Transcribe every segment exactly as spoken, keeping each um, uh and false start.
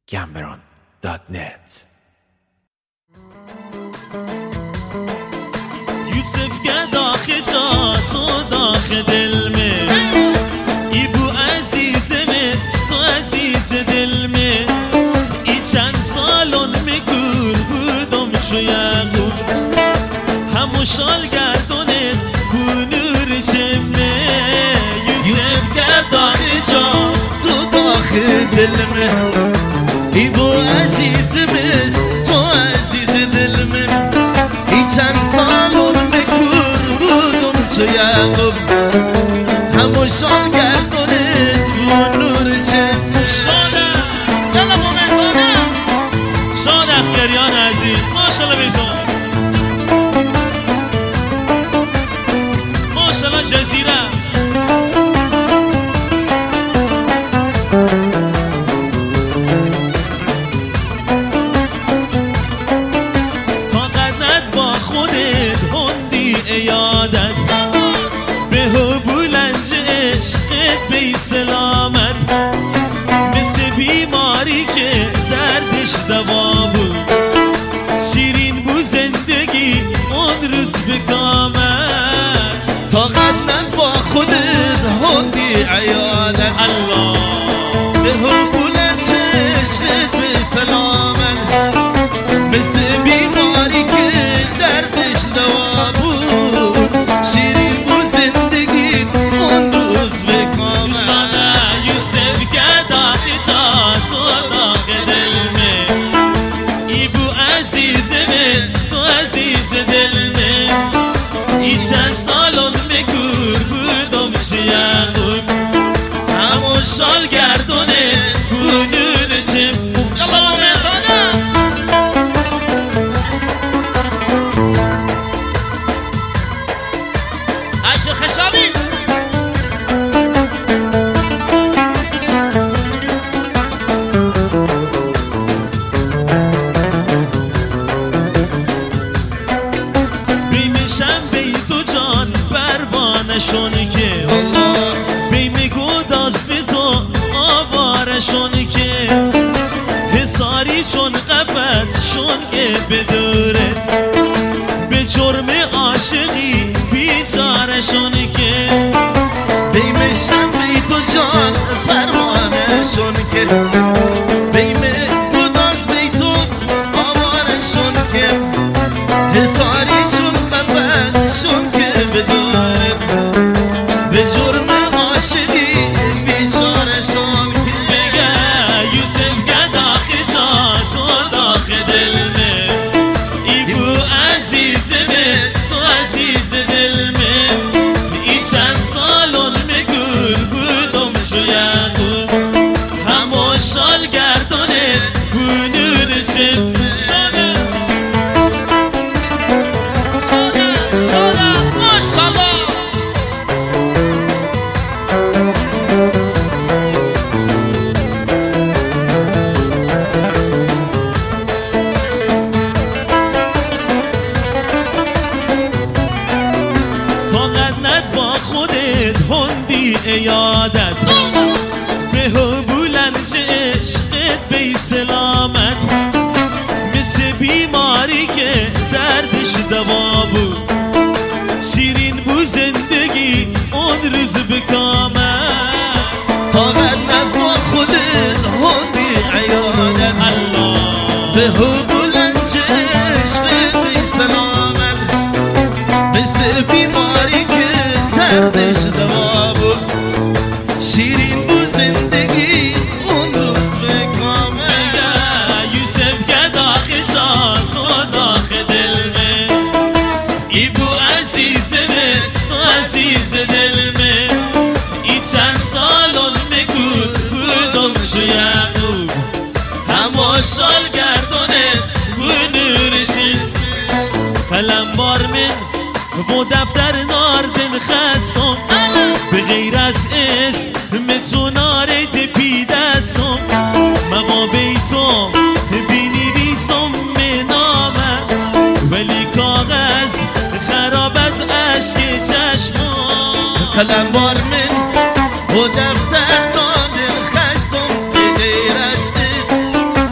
گمبران دات نت. یوسف که داخل جا تو داخل دل میں ای بو عزیزمت تو عزیز دل میں ای چند سالون مکور بودم چو یعقوب همو شال گردانت بو نور جمه یوسف که داخل جا تو داخل دل میں ای بو عزیزمت تو عزیز دل میں ای چند سالون مکور بودم چو یعقوب همو شال گردانت بو نور جمه شادم یالا مومنانم شادم گریان عزیز ماشالله بیتون ماشالله جزیره طاقتت با خودت هندی ایادت به بلنج عشقت بی سلامت مثل بیماری که دردش دوا بود شیرین بو زندگی اون روز بکامت طاقتت با خودت هندی ایادت الله به بلنج عشقت بی سلامت مثل بیماری که دردش دوا بود شیرین بو زندگی اون روز بکامت شانه یوسف که داخل جا تو داخل دل میں ای بو عزیزمت تو عزیز دل میں ای چند سالون مکور بودم چو یعقوب همون شال گردانه بو نور جم خشابی بیمشم بی تو جان پروانشون که بیم گوداز بی تو آوارشون که حساری چون قفص شون که بدورت به جرم عاشقی بیچارشون که بیمشم بی تو جان پروانشون که بیم گداز بی تو آوارشون که حساری چون قفلشون که بدارد به جرم عاشقی بیچارشون که بگه یوسف که داخل جا تو داخل دل میں ای بو عزیزمت تو عزیز دل میں ای چند سالون مکور بودم چو یعقوب همو شال گردانه بو نور جمه شده شده ماشالله طاقتت با خودت هندی ایادت به بلنج عشقت بی سلامت مثل بیماری که دردش دوا بود شیرین بو زندگی اون روز بکامت طاقتت با خودت هندی ایادت الله به بلنج عشقت بی سلامت مثل بیماری که دردش دوا بود شیرین بو زندگی اون روز بکامت یوسف که داخل جا تو داخل دل میں ای بو عزیزمت تو عزیز دل میں ای چند سالون مکور بودم چو یعقوب همو شال گردانه بو نور جمه قلم بار من با دفتر ناردن خستم به غیر از اسم تو نارد پی دستم مقابه تو بینی بیسم به نامه ولی کاغذ خراب از عشق چشمم قلم بار من با دفتر ناردن خستم به غیر از اسم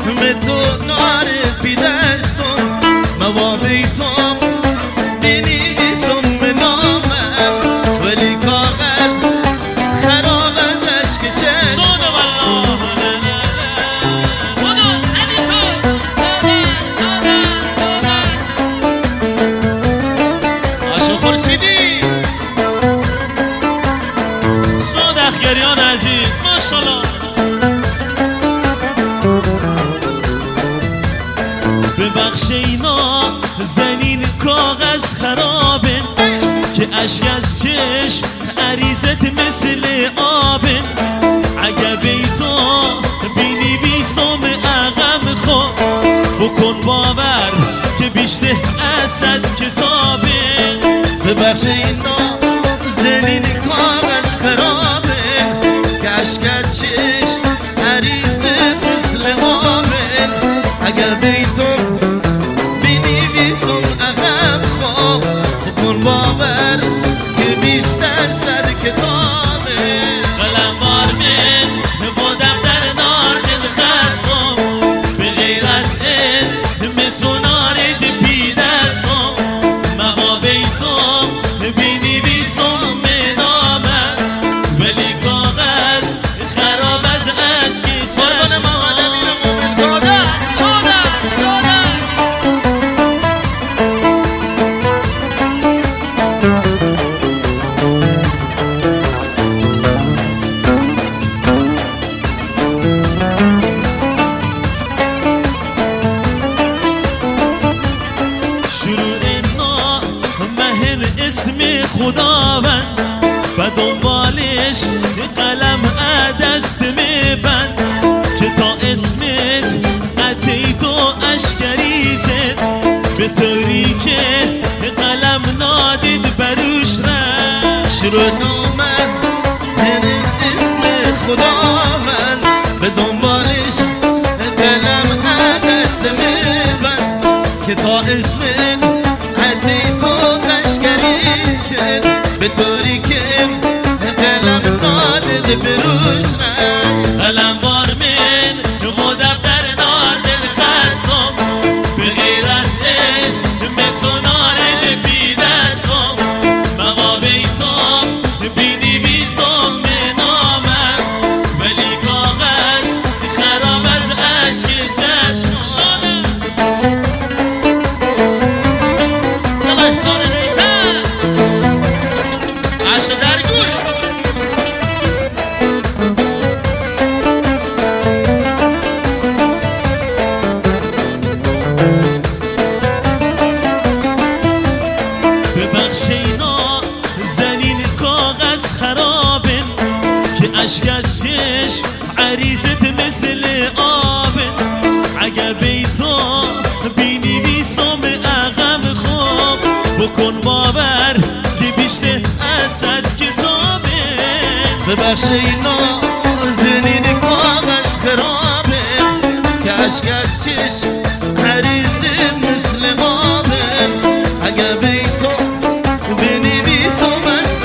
ببخش اینا زنین کاغذ خرابه که اشک از چشم عریضت مثل آبه اگه بیزا بینی بیسام اغم خواب بکن باور که بیشته اسد کتابه ببخش اینا زنین کاغذ خرابه که اشک از چشم عریضت مثل آبه اگر بیتون بینی بیسون اغم خواب بکن باور که بیشتر سر کتابه قلم بار من با دفتر ناردن خستم به غیر از اسم سونارد پی دستم مقا بیتم بینی بیسم منامم ولی کاغذ خراب از عشق چشمم اسم خداوند و دنبالش قلم دست میبند که تا اسمت قطعی تو اشکری زد به طوری که قلم نادید بروش رد شروع نومد اسم خداوند به دنبالش قلم دست میبند که تا اسمت قطعی تو به طوری که قلم نادد بروش رد قلم بار من با دفتر ناردن خستم به غیر از اسم سونارد بی دستم مقا بیتم بینی بیسم منامم ولی کاغذ خراب از عشق چشمم شده خرابه که اشک از چشم عریضت مثل آبه اگه بیتا بینی بیسام اغم خواب بکن باور که بیشته اسد کتابه ببخش اینا زنین کاغذ خرابه که اشک از چشم عریضت مثل آبه اگه بیتا بینی بیسام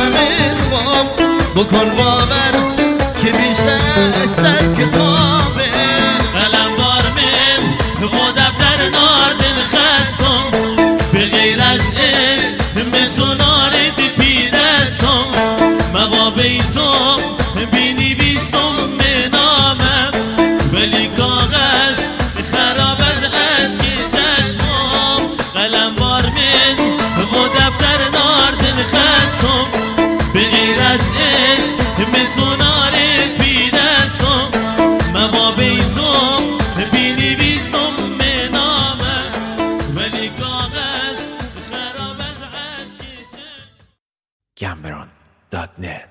بکن باور که بیشتر سر کتابه قلم بار من با دفتر ناردن خستم به غیر از اسم سونارد پی دستم مقا بیتم بینی بیسم منامم ولی کاغذ خراب از عشق چشمم قلم بار من با دفتر ناردن خستم به غیر از اسم سونارد پی دستم مقا بیتم بینی بیسم منامم ولی کاغذ خراب از عشق Cameron dot net